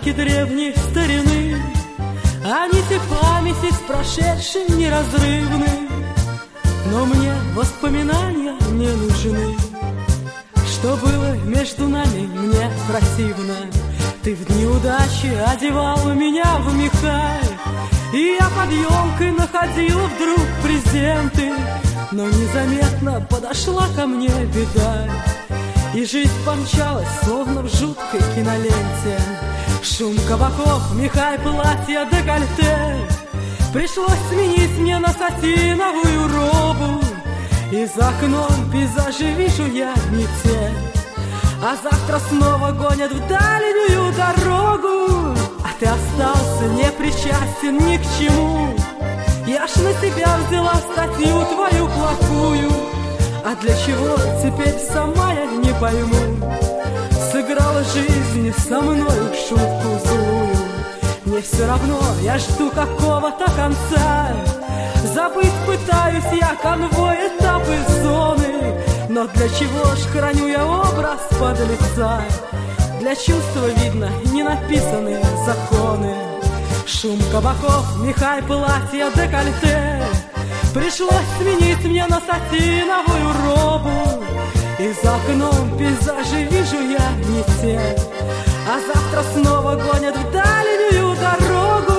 остатки древней старины, а нити памяти с прошедшим неразрывны. Но мне воспоминания не нужны. Что было между нами, мне противно. Ты в дни удачи одевал меня в меха, и я под елкой находила вдруг презенты. Но незаметно подошла ко мне беда, и жизнь помчалась, словно в жуткой киноленте. Шум кабаков, меха и платья, декольте. Пришлось сменить мне на сатиновую робу, и за окном пейзажи вижу я не те. А завтра снова гонят в дальнюю дорогу, а ты остался непричастен ни к чему. Я ж на себя взяла статью твою плохую, а для чего теперь сама я не пойму. Сыграла жизнь со мною шутку злую. Мне все равно, я жду какого-то конца. Забыть пытаюсь я конвой, этапы, зоны. Но для чего ж храню я образ подлеца? Для чувства, видно, не написаны законы. Шум кабаков, меха и платья, декольте. Пришлось сменить мне на сатиновую робу, и за окном пейзажи вижу я не те. А завтра снова гонят в дальнюю дорогу.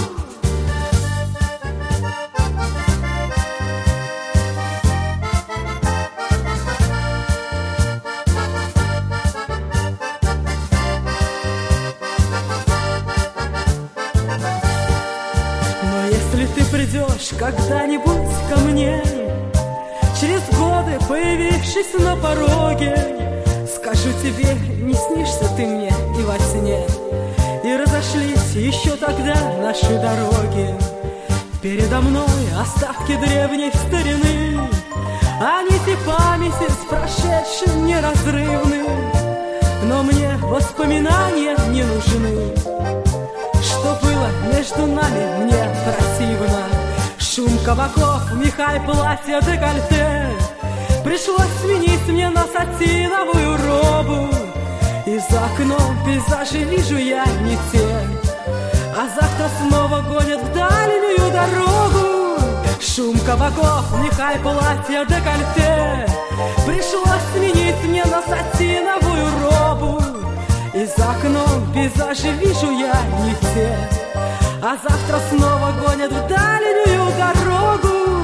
Если ты придешь когда-нибудь ко мне, через годы появившись на пороге, скажу тебе, не снишься ты мне и во сне. И разошлись еще тогда наши дороги. Передо мной остатки древней старины, а нити памяти с прошедшим неразрывны. Но мне воспоминания не нужны. Что было между нами, мне противно. Шум кабаков, меха и платья, декольте. Пришлось сменить мне на сатиновую робу, и за окном пейзажи вижу я не те. А завтра снова гонят в дальнюю дорогу. Шум кабаков, меха и платья, декольте. Пришлось сменить мне на сатиновую робу, и за окном пейзажи вижу я не те. А завтра снова гонят в дальнюю дорогу.